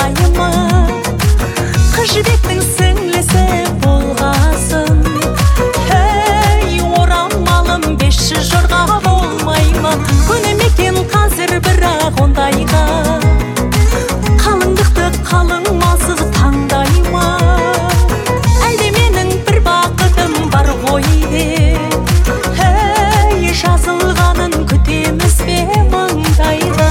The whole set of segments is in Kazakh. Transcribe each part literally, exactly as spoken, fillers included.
жолдайыма. Қыз жібектің сіңлісі болғасын. Ей, орамалым бес жүз жорға болмай ма? Көнем екен қазір бірақ ондайға. Қалыңдықты қалың малсыз таңдай ма? Әлде менің бір бақытым бар ғой деп. Ей, жазылғанын күтеміз бе маңдайға?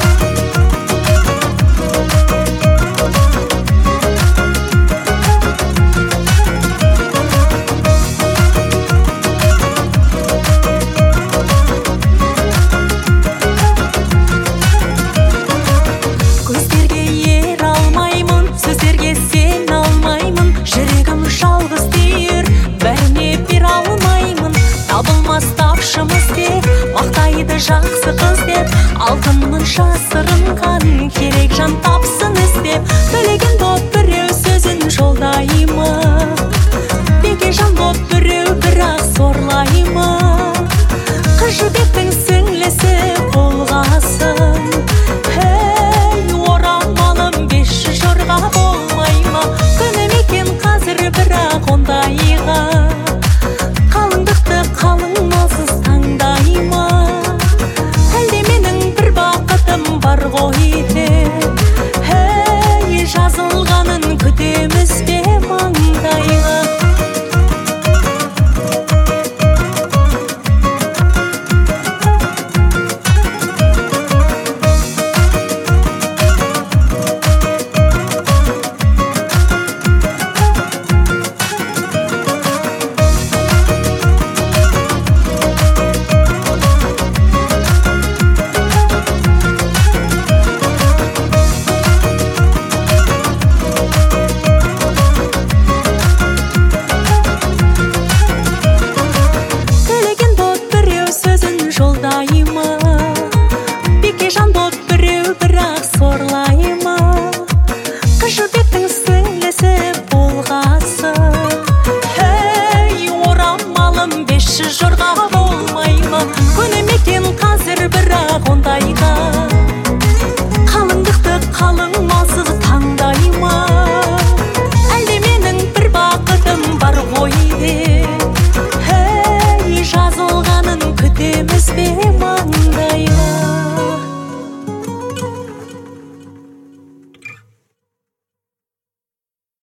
Көздерге ер алмаймын, сөздерге сен алмаймын. Жүрегім жалғыз түйір, бәріне бер алмаймын. Табылмас тапшымыз деп, мақтайды жақсы қыз деп. Алтынмын жасырынған, керек жан тапсын іздеп. Төлеген боп біреу сөзін жолдайыма. Бекежан боп біреу бірақ сорлайыма. Қыз жібектің сіңлісі болғасын. Ей, орамалым бес жүз жорға болмай ма? Көнем екен қазір бірақ ондайға. Қалыңдықты қалың малсыз таңдай ма? Әлде менің бір бақытым бар ғой деп. Ей, жазылғанын күтеміз бе маңдайға? Төлеген боп біреу сөзін жолдайыма. Бекежан боп біреу бірақ сорлайыма. Қыз жібектің сіңлісі болғасын. Ей, орамалым бес жүз жорға болмай ма? Көнем екен қазір бірақ ондайға. Қалыңдықты қалың